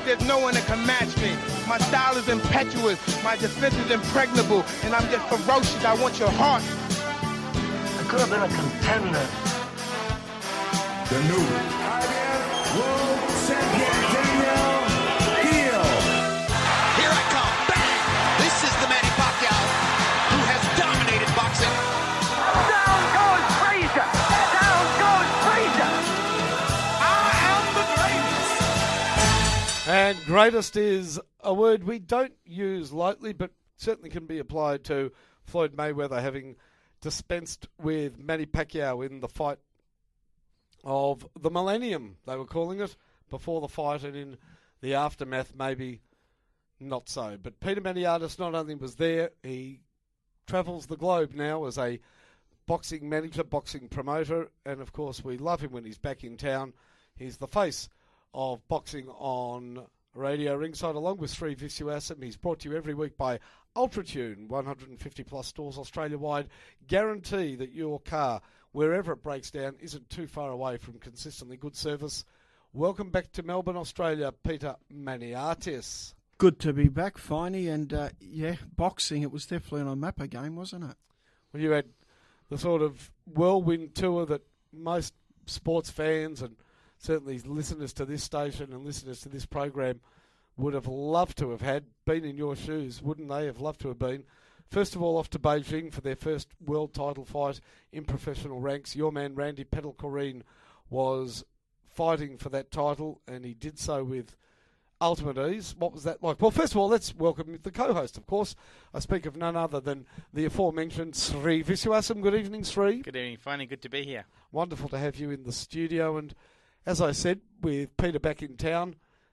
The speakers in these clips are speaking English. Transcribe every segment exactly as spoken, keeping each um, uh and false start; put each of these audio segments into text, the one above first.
there's no one that can match me. My style is impetuous, my defense is impregnable, and I'm just ferocious. I want your heart. I could have been a contender. The new World Champion Daniel Hill. Here I come. Bang! This is the Manny Pacquiao who has dominated boxing. Down goes Frazier! Down goes Frazier! And greatest is a word we don't use lightly, but certainly can be applied to Floyd Mayweather having dispensed with Manny Pacquiao in the fight of the millennium, they were calling it, before the fight, and in the aftermath, maybe not so. But Peter Maniatis not only was there, he travels the globe now as a boxing manager, boxing promoter, and of course we love him when he's back in town. He's the face of boxing on Radio Ringside, along with Sri Visuasam. He's brought to you every week by Ultratune, one hundred fifty plus stores Australia-wide. Guarantee that your car, wherever it breaks down, isn't too far away from consistently good service. Welcome back to Melbourne, Australia, Peter Maniatis. Good to be back, Finey, and uh, yeah, boxing, it was definitely on a mapper game, wasn't it? Well, you had the sort of whirlwind tour that most sports fans and certainly listeners to this station and listeners to this program would have loved to have had, been in your shoes, wouldn't they have loved to have been? First of all, off to Beijing for their first world title fight in professional ranks. Your man, Randy Petal-Corrine, was fighting for that title, and he did so with ultimate ease. What was that like? Well, first of all, let's welcome the co-host, of course. I speak of none other than the aforementioned Sri Visuasam. Good evening, Sri. Good evening, Finey. Good to be here. Wonderful to have you in the studio, and as I said, with Peter back in town,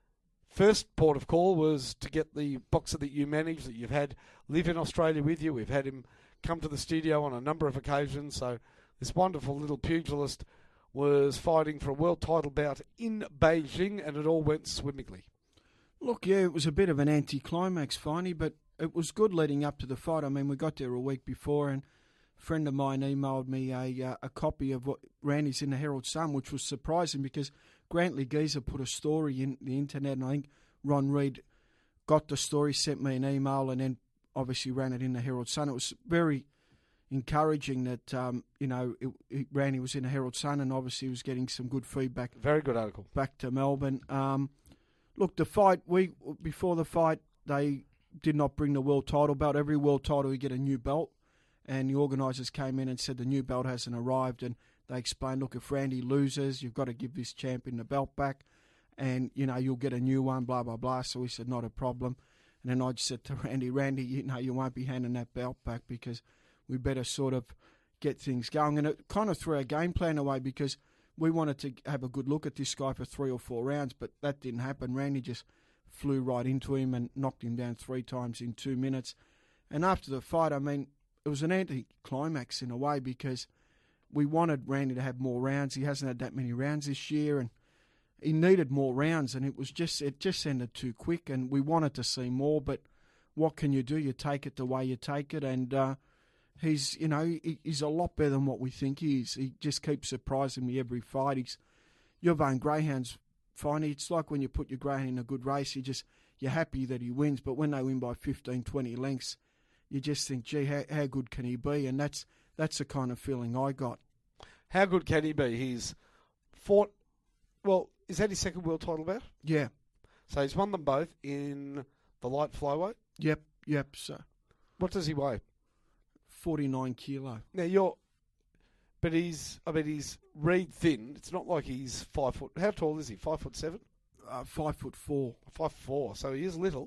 first port of call was to get the boxer that you manage, that you've had live in Australia with you. We've had him come to the studio on a number of occasions. So this wonderful little pugilist was fighting for a world title bout in Beijing, and it all went swimmingly. Look, yeah, it was a bit of an anticlimax, Finey, but it was good leading up to the fight. I mean, we got there a week before, and a friend of mine emailed me a uh, a copy of what Randy's in the Herald Sun, which was surprising because Grantley Geezer put a story in the internet, and I think Ron Reed got the story, sent me an email, and then obviously ran it in the Herald Sun. It was very encouraging that, um, you know, it, it, Randy was in the Herald Sun, and obviously was getting some good feedback. Very good article. Back to Melbourne. Um, look, the fight, we before the fight, they did not bring the world title belt. Every world title, you get a new belt. And the organisers came in and said the new belt hasn't arrived, and they explained, look, if Randy loses, you've got to give this champion the belt back, and, you know, you'll get a new one, blah, blah, blah. So we said, not a problem. And then I just said to Randy, Randy, you know, you won't be handing that belt back because we better sort of get things going. And it kind of threw our game plan away because we wanted to have a good look at this guy for three or four rounds, but that didn't happen. Randy just flew right into him and knocked him down three times in two minutes. And after the fight, I mean, it was an anti-climax in a way because we wanted Randy to have more rounds. He hasn't had that many rounds this year, and he needed more rounds, and it was just it just ended too quick, and we wanted to see more, but what can you do? You take it the way you take it, and uh, he's, you know, he, he's a lot better than what we think he is. He just keeps surprising me every fight. He's, your own greyhounds, Finey, it's like when you put your greyhound in a good race, you just, you're happy that he wins, but when they win by fifteen, twenty lengths, you just think, gee, how, how good can he be? And that's that's the kind of feeling I got. How good can he be? He's fought, well, is that his second world title bout? Yeah. So he's won them both in the light flyweight? Yep, yep. So what does he weigh? forty-nine kilo. Now you're, but he's, I mean, he's reed thin. It's not like he's five foot. How tall is he? Five foot seven? Uh, five foot four. Five four. So he is little.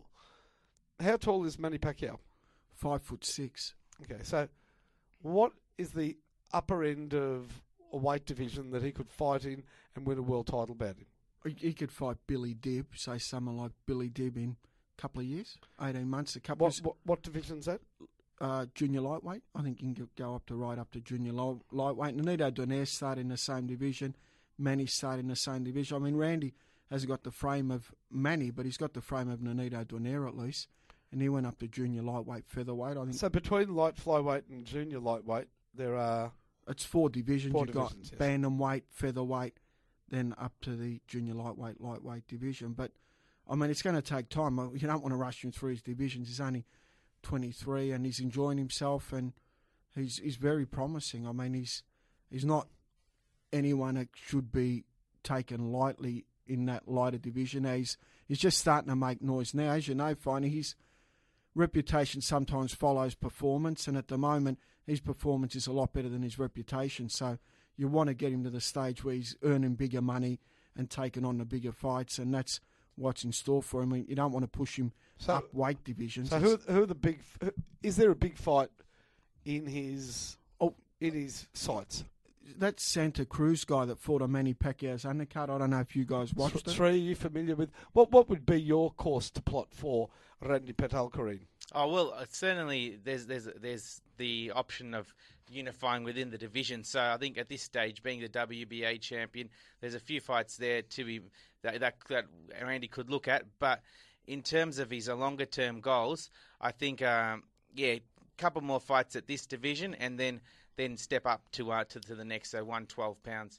How tall is Manny Pacquiao? Five foot six. Okay, so what is the upper end of a weight division that he could fight in and win a world title bout in? He, he could fight Billy Dibb, say someone like Billy Dibb in a couple of years, eighteen months, a couple what, of... What, what division's that? Uh, junior lightweight. I think you can go up to right up to junior light, lightweight. Nonito Donaire started in the same division. Manny started in the same division. I mean, Randy hasn't got the frame of Manny, but he's got the frame of Nonito Donaire at least. And he went up to junior lightweight, featherweight. I think. So between light flyweight and junior lightweight, there are... It's four divisions. Four You've divisions, got yes. bantamweight, featherweight, then up to the junior lightweight, lightweight division. But I mean, it's going to take time. You don't want to rush him through his divisions. He's only twenty-three and he's enjoying himself, and he's he's very promising. I mean, he's he's not anyone that should be taken lightly in that lighter division. He's he's just starting to make noise now. As you know, Finey, his reputation sometimes follows performance, and at the moment, his performance is a lot better than his reputation. So you want to get him to the stage where he's earning bigger money and taking on the bigger fights, and that's what's in store for him. I mean, you don't want to push him So- up weight divisions. So who, who are the big? Who, is there a big fight in his Oh. in his sights? That Santa Cruz guy that fought on Manny Pacquiao's undercard, I don't know if you guys watched Th- it. Three, are you familiar with? What What would be your course to plot for Randy Petalkarin? Oh well, uh, certainly there's there's there's the option of unifying within the division. So I think at this stage, being the W B A champion, there's a few fights there to be that that, that Randy could look at. But in terms of his longer term goals, I think um, yeah, a couple more fights at this division, and then then step up to uh, to, to the next, so one twelve pounds.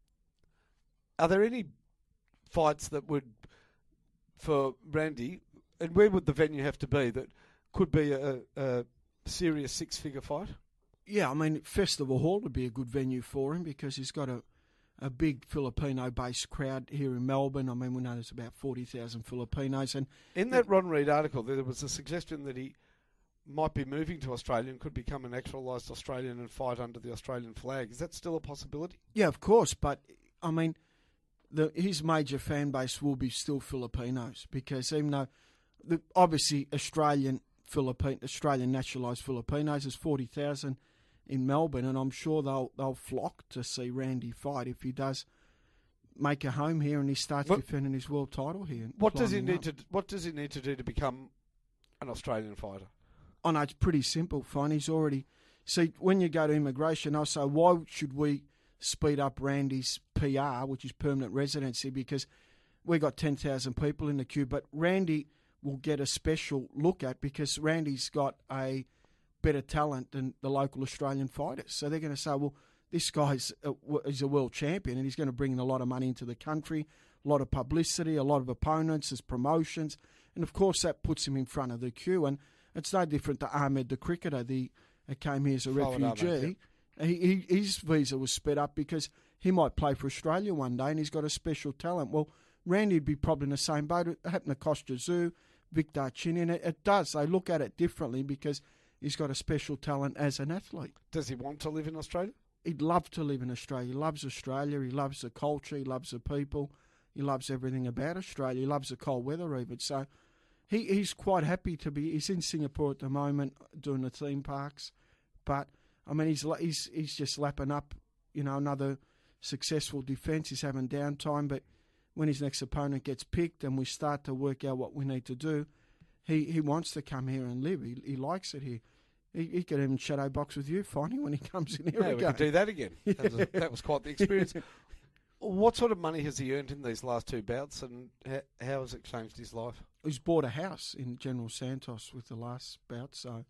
Are there any fights that would, for Randy, and where would the venue have to be that could be a, a serious six-figure fight? Yeah, I mean, Festival Hall would be a good venue for him because he's got a, a big Filipino-based crowd here in Melbourne. I mean, we know there's about forty thousand Filipinos. And In that Ron Reed article, there was a suggestion that he might be moving to Australia and could become a naturalised Australian and fight under the Australian flag. Is that still a possibility? yeah, of course, but, I mean, the, his major fan base will be still Filipinos because even though, the, obviously, Australian Philippine, Australian naturalised Filipinos, there's forty thousand in Melbourne, and I'm sure they'll they'll flock to see Randy fight if he does make a home here and he starts What- defending his world title here. and What does he climbing need up. to What does he need to do to become an Australian fighter? Oh no, it's pretty simple, fine. He's already... See, when you go to immigration, I say, why should we speed up Randy's P R, which is permanent residency, because we got ten thousand people in the queue, but Randy will get a special look at because Randy's got a better talent than the local Australian fighters. So they're going to say, well, this guy's a, is a world champion and he's going to bring in a lot of money into the country, a lot of publicity, a lot of opponents, there's promotions, and of course that puts him in front of the queue. And it's no different to Ahmed, the cricketer, the uh, came here as a Forward refugee. Ahmed, he, he, his visa was sped up because he might play for Australia one day and he's got a special talent. Well, Randy would be probably in the same boat. It happened to Kostya Tszyu, Victor Chinin. It, it does. They look at it differently because he's got a special talent as an athlete. Does he want to live in Australia? He'd love to live in Australia. He loves Australia. He loves the culture. He loves the people. He loves everything about Australia. He loves the cold weather even. So he, he's quite happy to be. He's in Singapore at the moment doing the theme parks. But, I mean, he's he's he's just lapping up, you know, another successful defence. He's having downtime. But when his next opponent gets picked and we start to work out what we need to do, he, he wants to come here and live. He, he likes it here. He, he could even shadow box with you, Finey, when he comes in here Yeah, we again. could do that again. That was, that was quite the experience. What sort of money has he earned in these last two bouts, and how, how has it changed his life? He's bought a house in General Santos with the last bout, so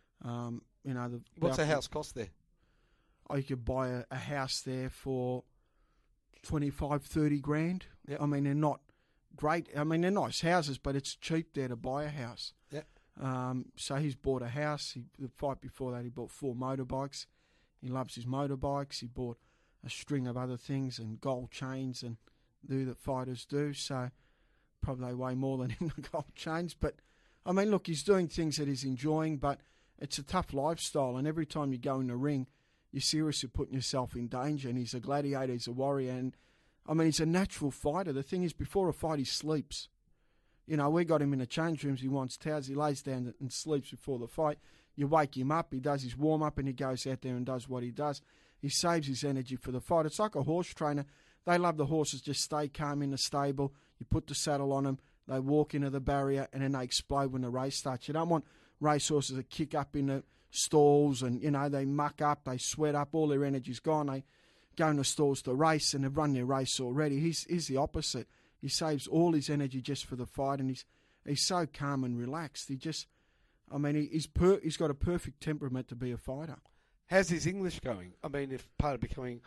um, you know the. What's bout- a house cost there? Oh, you could buy a, a house there for twenty-five, thirty grand. Yep. I mean, they're not great. I mean, they're nice houses, but it's cheap there to buy a house. Yeah. Um, so he's bought a house. He, the fight before that, he bought four motorbikes. He loves his motorbikes. He bought a string of other things and gold chains and do that fighters do. So probably they weigh more than him, the gold chains. But, I mean, look, he's doing things that he's enjoying, but it's a tough lifestyle. And every time you go in the ring, you're seriously putting yourself in danger. And he's a gladiator, he's a warrior. And, I mean, he's a natural fighter. The thing is, before a fight, he sleeps. You know, we got him in the change rooms. He wants towels. He lays down and sleeps before the fight. You wake him up. He does his warm-up and he goes out there and does what he does. He saves his energy for the fight. It's like a horse trainer. They love the horses just stay calm in the stable. You put the saddle on them. They walk into the barrier and then they explode when the race starts. You don't want racehorses that kick up in the stalls and, you know, they muck up, they sweat up, all their energy's gone. They go in the stalls to race and they've run their race already. He's, he's the opposite. He saves all his energy just for the fight, and he's he's so calm and relaxed. He just, I mean, he, he's per, he's got a perfect temperament to be a fighter. How's his English going? I mean, if part of becoming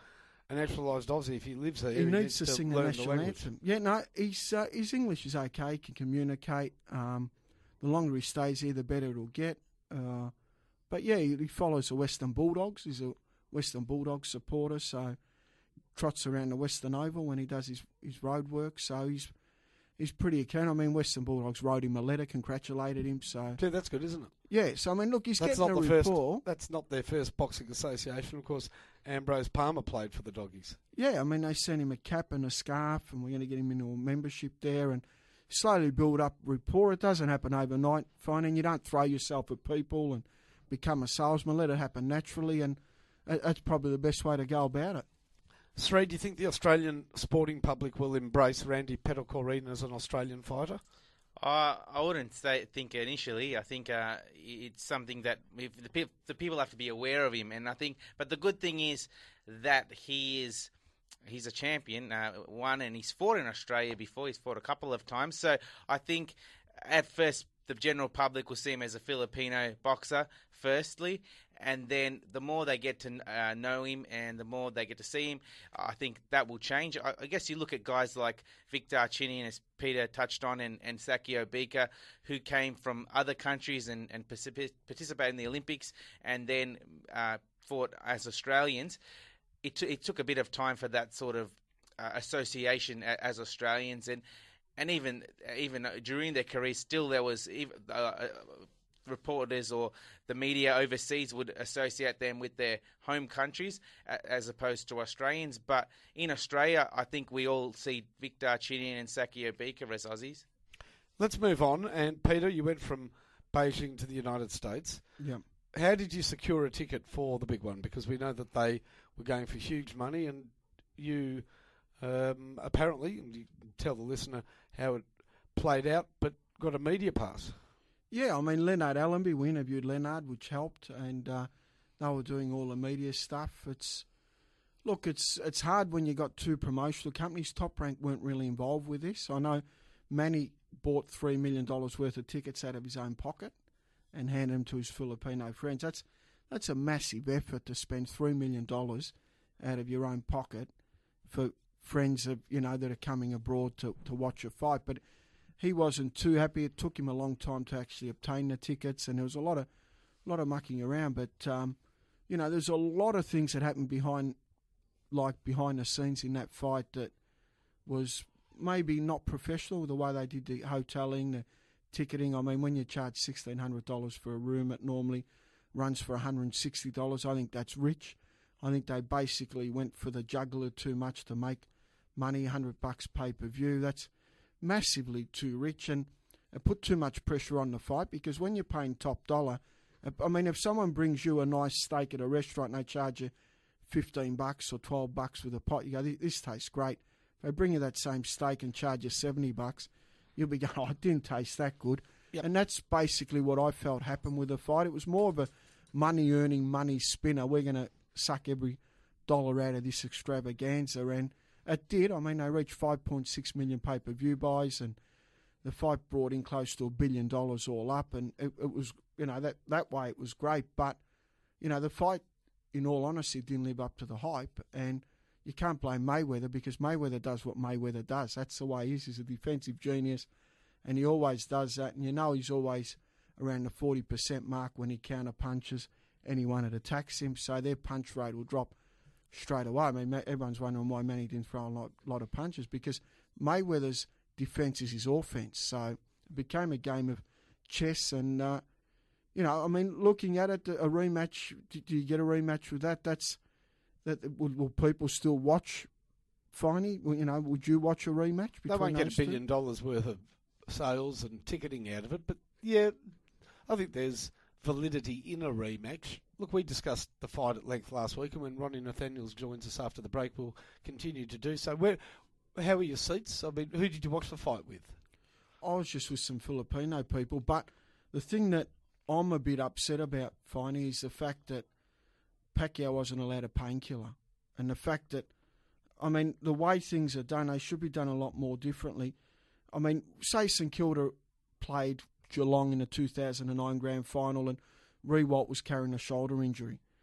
a naturalised Aussie if he lives there. He, He, needs to, sing the learn national language. anthem. Yeah, no, he's, uh, his English is okay. He can communicate. Um, the longer he stays here, the better it'll get. Uh, but yeah, he, he follows the Western Bulldogs. He's a Western Bulldogs supporter, so trots around the Western Oval when he does his, his road work. So he's he's pretty account. I mean, Western Bulldogs wrote him a letter, congratulated him. So Yeah, that's good, isn't it? yeah, so I mean, look, he's That's getting not a the first. rapport. That's not their first boxing association. Of course, Ambrose Palmer played for the Doggies. Yeah, I mean, they sent him a cap and a scarf, and we're going to get him into a membership there and slowly build up rapport. It doesn't happen overnight, fine, and you don't throw yourself at people and become a salesman. Let it happen naturally, and that's probably the best way to go about it. Sri, do you think the Australian sporting public will embrace Randy Petticorine as an Australian fighter? Uh, I wouldn't say, think initially. I think uh, it's something that if the, pe- the people have to be aware of him, and I think. But the good thing is that he is he's a champion, uh, one, and he's fought in Australia before. He's fought a couple of times, so I think at first the general public will see him as a Filipino boxer, firstly, and then the more they get to uh, know him and the more they get to see him, I think that will change. I, I guess you look at guys like Victor Chinian, as Peter touched on, and, and Sakio Bika, who came from other countries and, and participated in the Olympics and then uh, fought as Australians. It, t- it took a bit of time for that sort of uh, association a- as Australians, and and even even during their careers, still there was even, uh, uh, reporters or the media overseas would associate them with their home countries as opposed to Australians. But in Australia, I think we all see Victor Chinian and Sakio Bika as Aussies. Let's move on. And Peter, you went from Beijing to the United States. Yeah. How did you secure a ticket for the big one? Because we know that they were going for huge money, and you um, apparently, and you can tell the listener how it played out, but got a media pass. Yeah, I mean, Leonard Allenby, we interviewed Leonard, which helped, and uh, they were doing all the media stuff. It's Look, it's it's hard when you got two promotional companies. Top Rank weren't really involved with this. I know Manny bought three million dollars worth of tickets out of his own pocket and handed them to his Filipino friends. That's that's a massive effort to spend three million dollars out of your own pocket for friends of you know that are coming abroad to, to watch a fight. But he wasn't too happy. It took him a long time to actually obtain the tickets, and there was a lot of lot of mucking around. But um, you know, there's a lot of things that happened behind, like behind the scenes in that fight that was maybe not professional. The way they did the hoteling, the ticketing. I mean, when you charge sixteen hundred dollars for a room, it normally runs for one hundred sixty dollars. I think that's rich. I think they basically went for the jugular too much to make money. one hundred bucks pay per view. That's massively too rich, and it put too much pressure on the fight, because when you're paying top dollar, I mean, if someone brings you a nice steak at a restaurant and they charge you fifteen bucks or twelve bucks for the pot, you go, this tastes great. If they bring you that same steak and charge you seventy bucks, you'll be going, oh, it didn't taste that good. Yep. And that's basically what I felt happened with the fight. It was more of a money-earning, money spinner. We're going to suck every dollar out of this extravaganza, and it did. I mean, they reached five point six million pay-per-view buys, and the fight brought in close to a billion dollars all up, and it, it was, you know, that, that way it was great. But, you know, the fight, in all honesty, didn't live up to the hype, and you can't blame Mayweather, because Mayweather does what Mayweather does. That's the way he is. He's a defensive genius, and he always does that, and you know he's always around the forty percent mark when he counter-punches anyone that attacks him, so their punch rate will drop straight away. I mean, everyone's wondering why Manny didn't throw a lot, lot of punches, because Mayweather's defence is his offence. So it became a game of chess, and, uh, you know, I mean, looking at it, a rematch, do, do you get a rematch with that? That's that. Will, will people still watch Finey? You know, would you watch a rematch? They won't get a two? billion dollars worth of sales and ticketing out of it, but yeah, I think there's validity in a rematch. Look, we discussed the fight at length last week, and when Ronnie Nathaniels joins us after the break, we'll continue to do so. Where, how are your seats? I mean, who did you watch the fight with? I was just with some Filipino people, but the thing that I'm a bit upset about, Finey, is the fact that Pacquiao wasn't allowed a painkiller, and the fact that, I mean, the way things are done, they should be done a lot more differently. I mean, say St Kilda played Geelong in the two thousand nine grand final, and Rewalt was carrying a shoulder injury.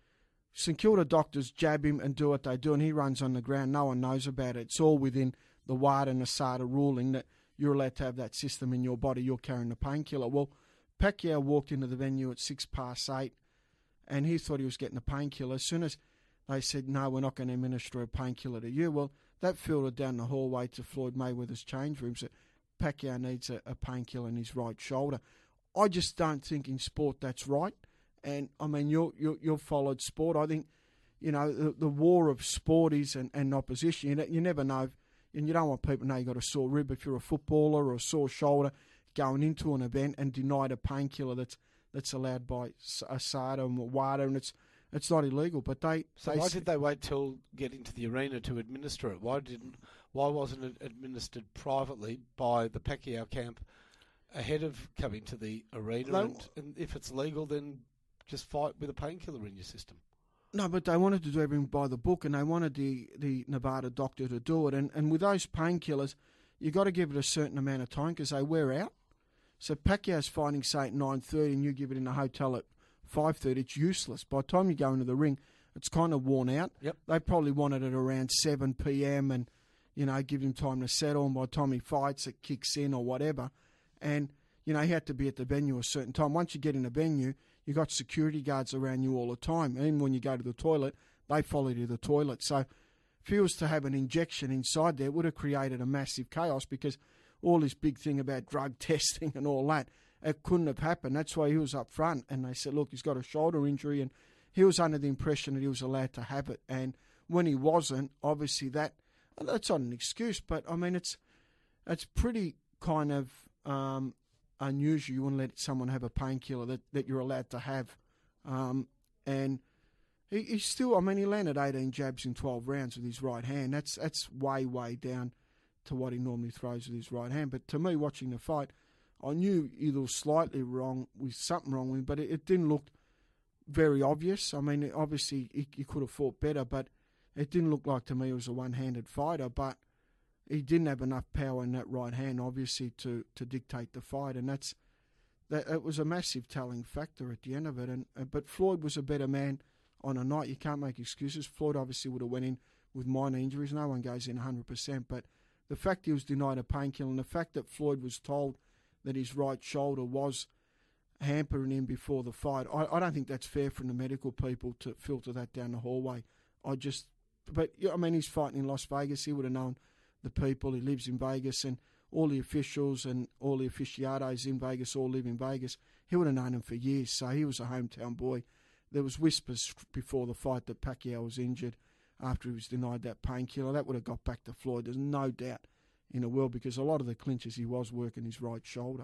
St Kilda doctors jab him and do what they do, and he runs on the ground. No one knows about it. It's all within the WADA and ASADA ruling that you're allowed to have that system in your body. You're carrying the painkiller. Well, Pacquiao walked into the venue at six past eight, and he thought he was getting a painkiller. As soon as they said, no, we're not going to administer a painkiller to you, well, that filtered down the hallway to Floyd Mayweather's change rooms that Pacquiao needs a, a painkiller in his right shoulder. I just don't think in sport that's right. And, I mean, you're, you're, you've followed sport. I think, you know, the, the war of sport is an, an opposition. You, you never know, and you don't want people to know you've got a sore rib if you're a footballer or a sore shoulder going into an event and denied a painkiller that's that's allowed by ASADA and WADA, and it's it's not illegal. But they so they why did they wait till get into the arena to administer it? Why didn't why wasn't it administered privately by the Pacquiao camp ahead of coming to the arena? They, and, and if it's legal, then just fight with a painkiller in your system. No, but they wanted to do everything by the book, and they wanted the, the Nevada doctor to do it. And, and with those painkillers, you got to give it a certain amount of time because they wear out. So Pacquiao's fighting, say, at nine thirty, and you give it in a hotel at five thirty, it's useless. By the time you go into the ring, it's kind of worn out. Yep. They probably wanted it around seven p.m. and, you know, give him time to settle, and by the time he fights, it kicks in or whatever. And, you know, he had to be at the venue a certain time. Once you get in the venue, you got security guards around you all the time. Even when you go to the toilet, they follow you to the toilet. So if he was to have an injection inside there, it would have created a massive chaos because all this big thing about drug testing and all that, it couldn't have happened. That's why he was up front. And they said, look, he's got a shoulder injury. And he was under the impression that he was allowed to have it. And when he wasn't, obviously that, that's not an excuse. But, I mean, it's it's pretty kind of um, unusual. You wouldn't let someone have a painkiller that, that you're allowed to have. Um, and he, he still, I mean, he landed eighteen jabs in twelve rounds with his right hand. That's that's way, way down to what he normally throws with his right hand. But to me, watching the fight, I knew either was slightly wrong, with something wrong with him, but it, it didn't look very obvious. I mean, obviously, he, he could have fought better, but it didn't look like to me it was a one-handed fighter, but he didn't have enough power in that right hand, obviously, to, to dictate the fight, and that's that. It was a massive telling factor at the end of it. And but Floyd was a better man on a night. You can't make excuses. Floyd obviously would have went in with minor injuries. No one goes in one hundred percent, but the fact he was denied a painkiller and the fact that Floyd was told that his right shoulder was hampering him before the fight, I, I don't think that's fair from the medical people to filter that down the hallway. I just, but I mean, he's fighting in Las Vegas. He would have known the people. He lives in Vegas, and all the officials and all the aficionados in Vegas all live in Vegas. He would have known him for years, so he was a hometown boy. There was whispers before the fight that Pacquiao was injured after he was denied that painkiller. That would have got back to Floyd. There's no doubt in the world, because a lot of the clinches he was working his right shoulder.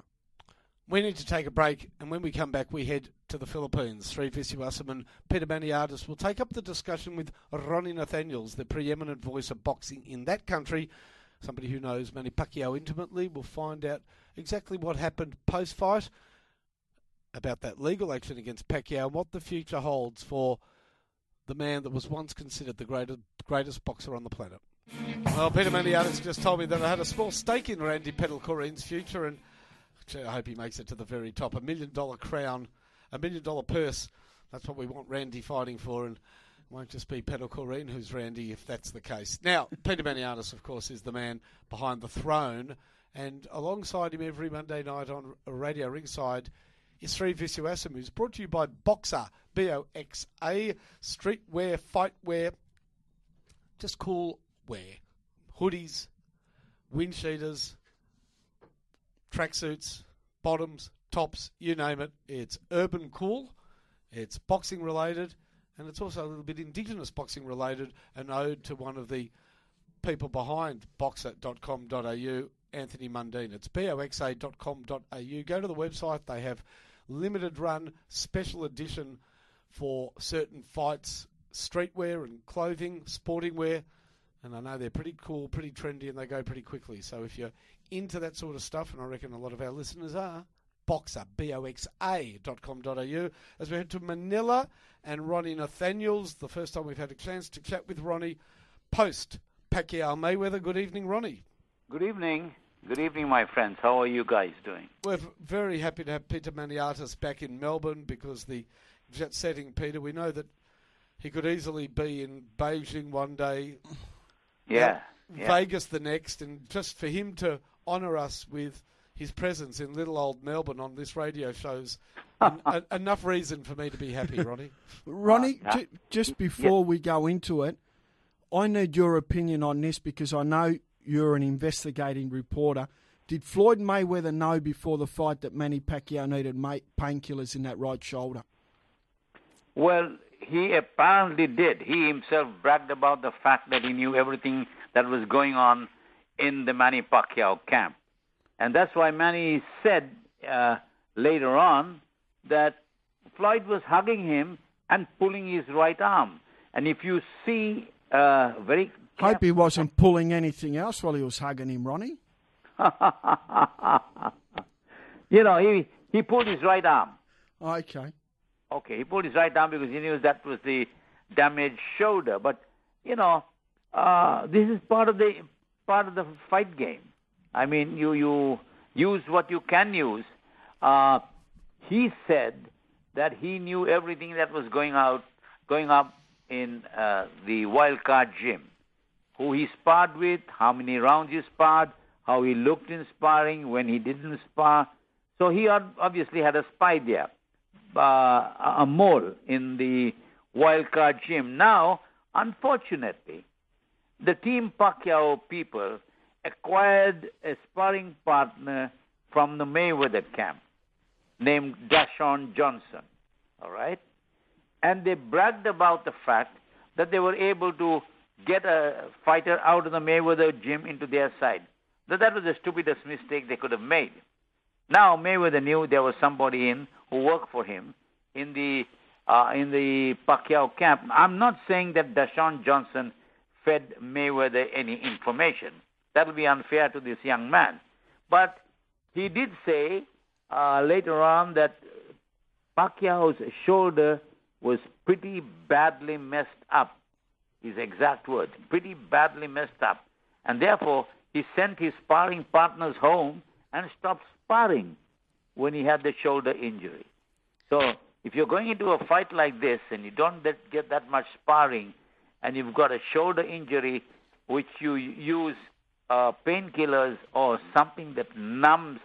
We need to take a break, and when we come back, we head to the Philippines. Sri Viswanathan and Peter Maniatis will take up the discussion with Ronnie Nathaniels, the preeminent voice of boxing in that country. Somebody who knows Manny Pacquiao intimately. We'll find out exactly what happened post-fight, about that legal action against Pacquiao, and what the future holds for the man that was once considered the greatest, greatest boxer on the planet. Well, Peter Maniatis just told me that I had a small stake in Randy Petal-Correen's future, and I hope he makes it to the very top. A million dollar crown, a million dollar purse. That's what we want Randy fighting for, and it won't just be Petal-Correen who's Randy if that's the case. Now, Peter Maniatis, of course, is the man behind the throne, and alongside him every Monday night on Radio Ringside is Sri Viswanathan, who's brought to you by Boxer, B O X A, streetwear, fightwear, just cool wear. Hoodies, wind cheaters, tracksuits, bottoms, tops, you name it. It's urban cool, it's boxing related, and it's also a little bit indigenous boxing related, an ode to one of the people behind boxer dot com dot a u, Anthony Mundine. It's B O X A dot com dot a u. Go to the website. They have limited run, special edition for certain fights, streetwear and clothing, sporting wear. And I know they're pretty cool, pretty trendy, and they go pretty quickly. So if you're into that sort of stuff, and I reckon a lot of our listeners are, Boxer, B O X A dot com dot a u. As we head to Manila, and Ronnie Nathaniels, the first time we've had a chance to chat with Ronnie post Pacquiao Mayweather. Good evening, Ronnie. Good evening. Good evening, my friends. How are you guys doing? We're very happy to have Peter Maniatis back in Melbourne, because the jet setting, Peter, we know that he could easily be in Beijing one day, Yeah. yeah. Vegas the next, and just for him to honour us with his presence in little old Melbourne on this radio show's en- en- enough reason for me to be happy, Ronnie. Ronnie, Uh, ju- just before we go into it, I need your opinion on this because I know you're an investigating reporter. Did Floyd Mayweather know before the fight that Manny Pacquiao needed ma- painkillers in that right shoulder? Well, he apparently did. He himself bragged about the fact that he knew everything that was going on in the Manny Pacquiao camp. And that's why Manny said uh, later on that Floyd was hugging him and pulling his right arm. And if you see uh, very... Hope he wasn't pulling anything else while he was hugging him, Ronnie. you know, he, he pulled his right arm. Okay. Okay, he pulled his right arm because he knew that was the damaged shoulder. But, you know, uh, this is part of the part of the fight game. I mean, you, you use what you can use. Uh, he said that he knew everything that was going out, going up in uh, the Wildcard gym. Who he sparred with, how many rounds he sparred, how he looked in sparring, when he didn't spar. So he obviously had a spy there, uh, a mole in the Wildcard gym. Now, unfortunately, the Team Pacquiao people acquired a sparring partner from the Mayweather camp named Dashawn Johnson, all right? And they bragged about the fact that they were able to get a fighter out of the Mayweather gym into their side. That that was the stupidest mistake they could have made. Now Mayweather knew there was somebody in who worked for him in the uh, in the Pacquiao camp. I'm not saying that Dashawn Johnson fed Mayweather any information. That would be unfair to this young man. But he did say uh, later on that Pacquiao's shoulder was pretty badly messed up. His exact words, pretty badly messed up. And therefore, he sent his sparring partners home and stopped sparring when he had the shoulder injury. So if you're going into a fight like this and you don't get that much sparring and you've got a shoulder injury which you use uh, painkillers or something that numbs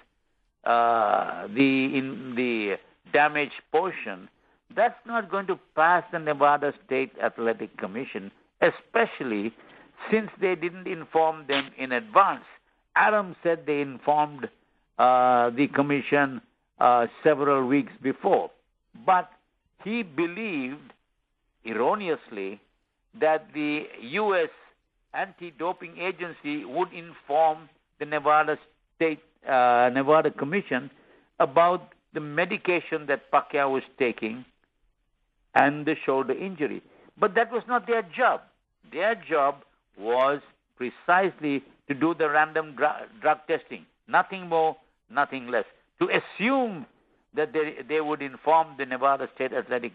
uh, the in the damaged portion, that's not going to pass the Nevada State Athletic Commission, especially since they didn't inform them in advance. Adam said they informed uh, the commission uh, several weeks before. But he believed, erroneously, that the U S anti-doping agency would inform the Nevada State, uh, Nevada Commission about the medication that Pacquiao was taking and the shoulder injury. But that was not their job. Their job was precisely to do the random dr- drug testing. Nothing more, nothing less. To assume that they, they would inform the Nevada State Athletic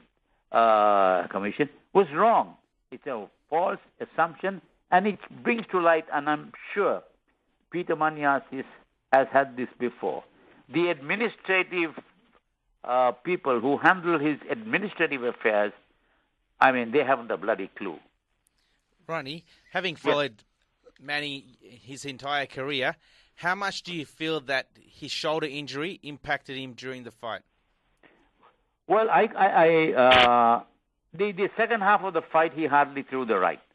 uh, Commission was wrong. It's a false assumption, and it brings to light, and I'm sure Peter Maniasis has had this before, the administrative uh, people who handle his administrative affairs, I mean, they haven't a bloody clue. Ronnie, having followed Manny his entire career, how much do you feel that his shoulder injury impacted him during the fight? Well, I, I, I uh, the the second half of the fight, he hardly threw the right,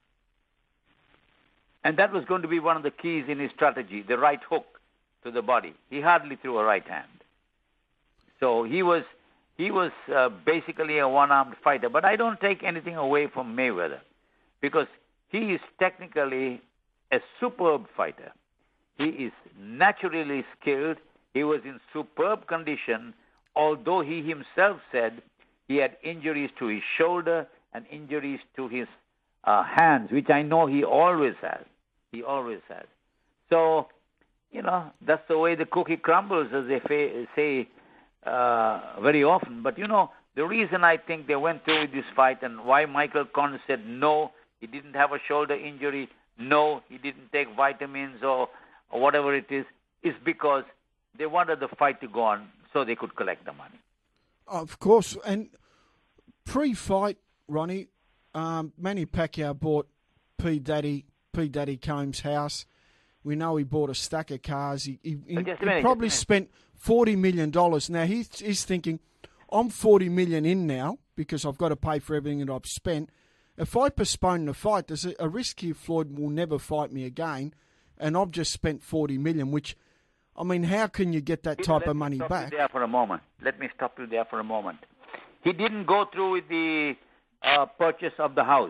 and that was going to be one of the keys in his strategy: the right hook to the body. He hardly threw a right hand, so he was he was uh, basically a one-armed fighter. But I don't take anything away from Mayweather, because he is technically a superb fighter. He is naturally skilled. He was in superb condition, although he himself said he had injuries to his shoulder and injuries to his uh, hands, which I know he always has. He always has. So, you know, that's the way the cookie crumbles, as they fa- say uh, very often. But, you know, the reason I think they went through with this fight and why Michael Conn said no, he didn't have a shoulder injury, no, he didn't take vitamins or, or whatever it is, is because they wanted the fight to go on so they could collect the money. Of course. And pre-fight, Ronnie, um, Manny Pacquiao bought P. Daddy, P. Daddy Combs' house. We know he bought a stack of cars. He, he, he, Just a he minute, probably just a spent forty million dollars. Now, he's, he's thinking, I'm forty million dollars in now because I've got to pay for everything that I've spent. If I postpone the fight, there's a, a risk here Floyd will never fight me again, and I've just spent forty million dollars, which, I mean, how can you get that Peter, type let of me money stop back? You there for a moment. Let me stop you there for a moment. He didn't go through with the uh, purchase of the house.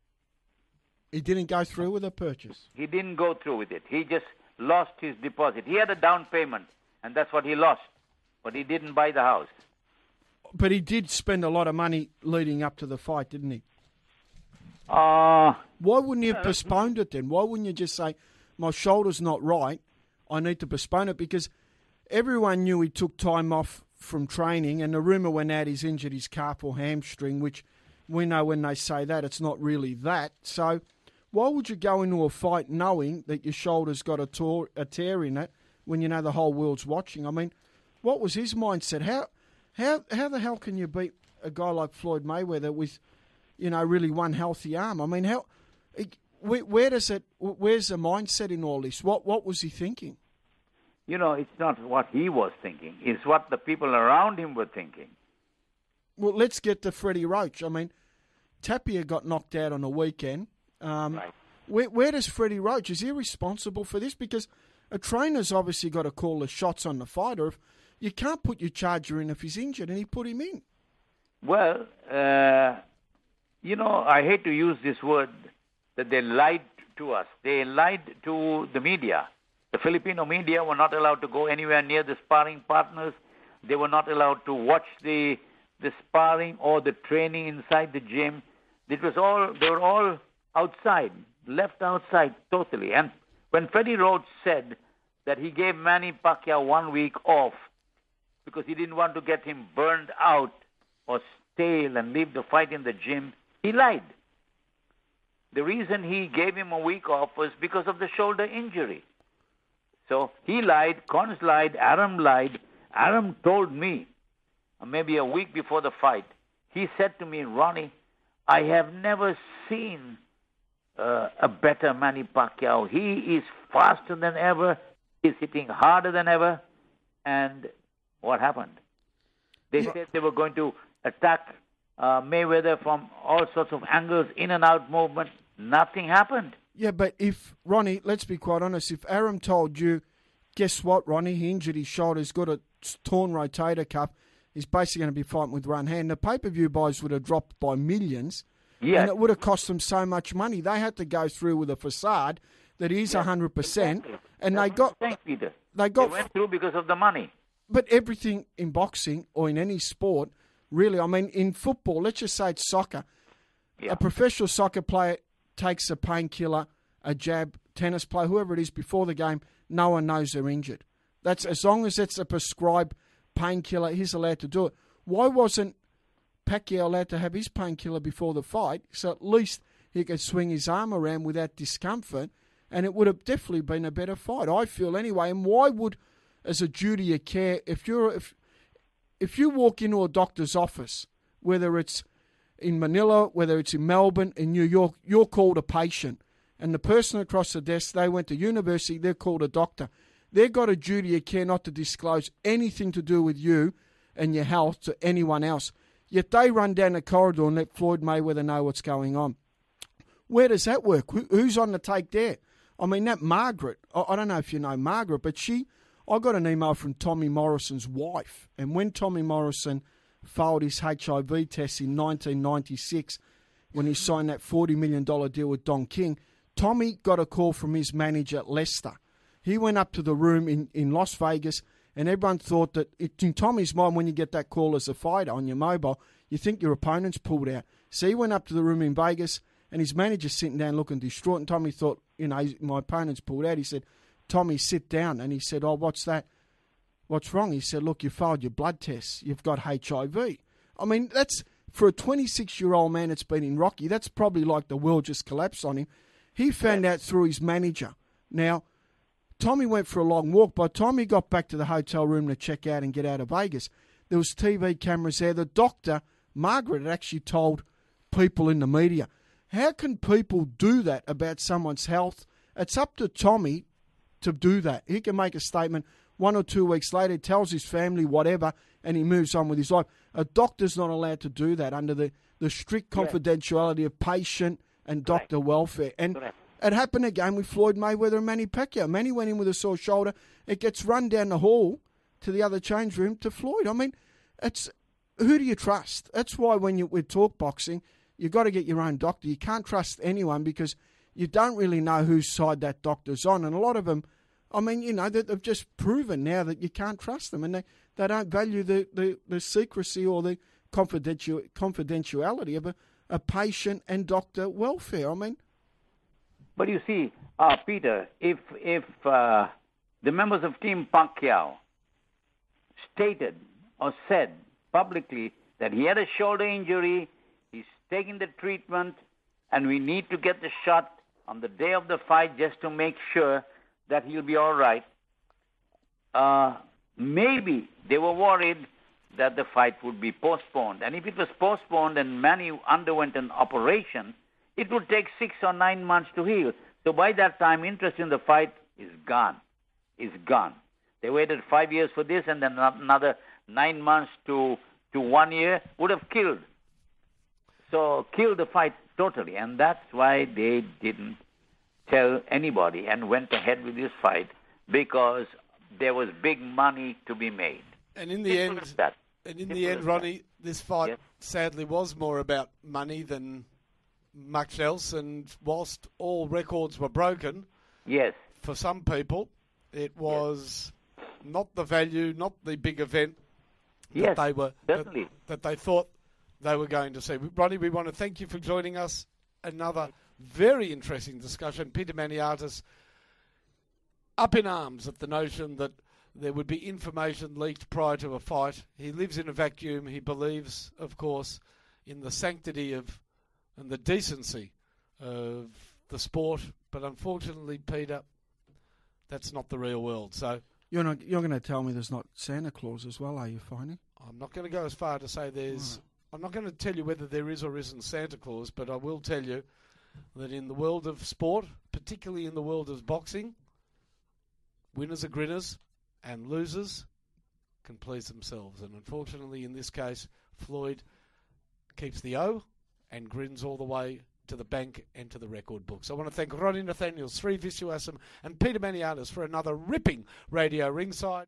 He didn't go through with a purchase. He didn't go through with it. He just lost his deposit. He had a down payment, and that's what he lost. But he didn't buy the house. But he did spend a lot of money leading up to the fight, didn't he? Uh, Why wouldn't you have postponed it then? Why wouldn't you just say, my shoulder's not right, I need to postpone it? Because everyone knew he took time off from training, and the rumour went out he's injured his calf or hamstring, which we know when they say that, it's not really that. So why would you go into a fight knowing that your shoulder's got a, tor- a tear in it when you know the whole world's watching? I mean, what was his mindset? How, how, how the hell can you beat a guy like Floyd Mayweather with, you know, really one healthy arm? I mean, how, where, where does it, where's the mindset in all this? What, what was he thinking? You know, it's not what he was thinking. It's what the people around him were thinking. Well, let's get to Freddie Roach. I mean, Tapia got knocked out on the weekend. Um, Right. where, where does Freddie Roach, is he responsible for this? Because a trainer's obviously got to call the shots on the fighter. If you can't put your charger in if he's injured, and he put him in. Well, uh, you know, I hate to use this word that they lied to us. They lied to the media. The Filipino media were not allowed to go anywhere near the sparring partners. They were not allowed to watch the the sparring or the training inside the gym. It was all, they were all outside, left outside totally. And when Freddie Roach said that he gave Manny Pacquiao one week off because he didn't want to get him burned out or stale and leave the fight in the gym, he lied. The reason he gave him a week off was because of the shoulder injury. So he lied, Cons lied, Arum lied. Arum told me, maybe a week before the fight, he said to me, Ronnie, I have never seen uh, a better Manny Pacquiao. He is faster than ever. He's hitting harder than ever. And what happened? They Yeah. said they were going to attack uh, Mayweather from all sorts of angles, in and out movement. Nothing happened. Yeah, but if, Ronnie, let's be quite honest, if Arum told you, guess what, Ronnie, he injured his shoulder, he's got a torn rotator cuff, he's basically going to be fighting with one hand, the pay-per-view buys would have dropped by millions, Yes. and it would have cost them so much money. They had to go through with a facade that he's one hundred percent, Exactly. and That's they got, what I'm saying, Peter. they got, They went through because of the money. but everything in boxing or in any sport, really, I mean, in football, let's just say it's soccer, Yeah. a professional soccer player takes a painkiller, a jab, tennis player, whoever it is, before the game, no one knows they're injured. That's as long as it's a prescribed painkiller, he's allowed to do it. Why wasn't Pacquiao allowed to have his painkiller before the fight, so at least he could swing his arm around without discomfort, and it would have definitely been a better fight, I feel anyway. And why would, as a duty of care, if you're if if you walk into a doctor's office, whether it's in Manila, whether it's in Melbourne, in New York, you're called a patient. And the person across the desk, they went to university, they're called a doctor. They've got a duty of care not to disclose anything to do with you and your health to anyone else. Yet they run down the corridor and let Floyd Mayweather know what's going on. Where does that work? Who, who's on the take there? I mean, that Margaret, I, I don't know if you know Margaret, but she, I got an email from Tommy Morrison's wife. And when Tommy Morrison failed his H I V test in nineteen ninety-six, when he signed that forty million dollars deal with Don King, Tommy got a call from his manager at Leicester. He went up to the room in, in Las Vegas, and everyone thought that, it, in Tommy's mind, when you get that call as a fighter on your mobile, you think your opponent's pulled out. So he went up to the room in Vegas, and his manager's sitting down looking distraught, and Tommy thought, you know, my opponent's pulled out. He said, Tommy, sit down. And he said, oh, what's that? What's wrong? He said, look, you failed your blood tests. You've got H I V. I mean, that's, for a twenty-six-year-old man that's been in Rocky, that's probably like the world just collapsed on him. He found out through his manager. Now, Tommy went for a long walk. By the time he got back to the hotel room to check out and get out of Vegas, there was T V cameras there. The doctor, Margaret, had actually told people in the media. How can people do that about someone's health? It's up to Tommy to do that. He can make a statement one or two weeks later, tells his family whatever, and he moves on with his life. A doctor's not allowed to do that under the, the strict confidentiality of patient and doctor Correct. welfare. And Correct. it happened again with Floyd Mayweather and Manny Pacquiao. Manny went in with a sore shoulder. It gets run down the hall to the other change room to Floyd. I mean, it's who do you trust? That's why when you we talk boxing, you've got to get your own doctor. You can't trust anyone because you don't really know whose side that doctor's on. And a lot of them, I mean, you know, they've just proven now that you can't trust them, and they, they don't value the, the, the secrecy or the confidential, confidentiality of a, a patient and doctor welfare. I mean... But you see, uh, Peter, if if uh, the members of Team Pacquiao stated or said publicly that he had a shoulder injury, he's taking the treatment, and we need to get the shot on the day of the fight just to make sure that he'll be all right, uh, maybe they were worried that the fight would be postponed. And if it was postponed and Manny underwent an operation, it would take six or nine months to heal. So by that time, interest in the fight is gone. Is gone. They waited five years for this, and then another nine months to, to one year would have killed. So killed the fight totally, and that's why they didn't tell anybody and went ahead with this fight, because there was big money to be made. And in the Simple as end, that. and in the Simple end, as Ronnie, this fight Yes. sadly was more about money than much else. And whilst all records were broken, Yes. for some people, it was not the value, not the big event that Yes, they were that, certainly. that they thought they were going to see. Ronnie, we want to thank you for joining us. Another very interesting discussion. Peter Maniatis up in arms at the notion that there would be information leaked prior to a fight. He lives in a vacuum. He believes, of course, in the sanctity of and the decency of the sport. But unfortunately, Peter, that's not the real world. So You're not. You're going to tell me there's not Santa Claus as well, are you, Finey? I'm not going to go as far to say there's... Right. I'm not going to tell you whether there is or isn't Santa Claus, but I will tell you that in the world of sport, particularly in the world of boxing, winners are grinners and losers can please themselves. And unfortunately, in this case, Floyd keeps the O and grins all the way to the bank and to the record books. I want to thank Ronnie Nathaniel, Sri Visuasam and Peter Maniatis for another ripping Radio Ringside.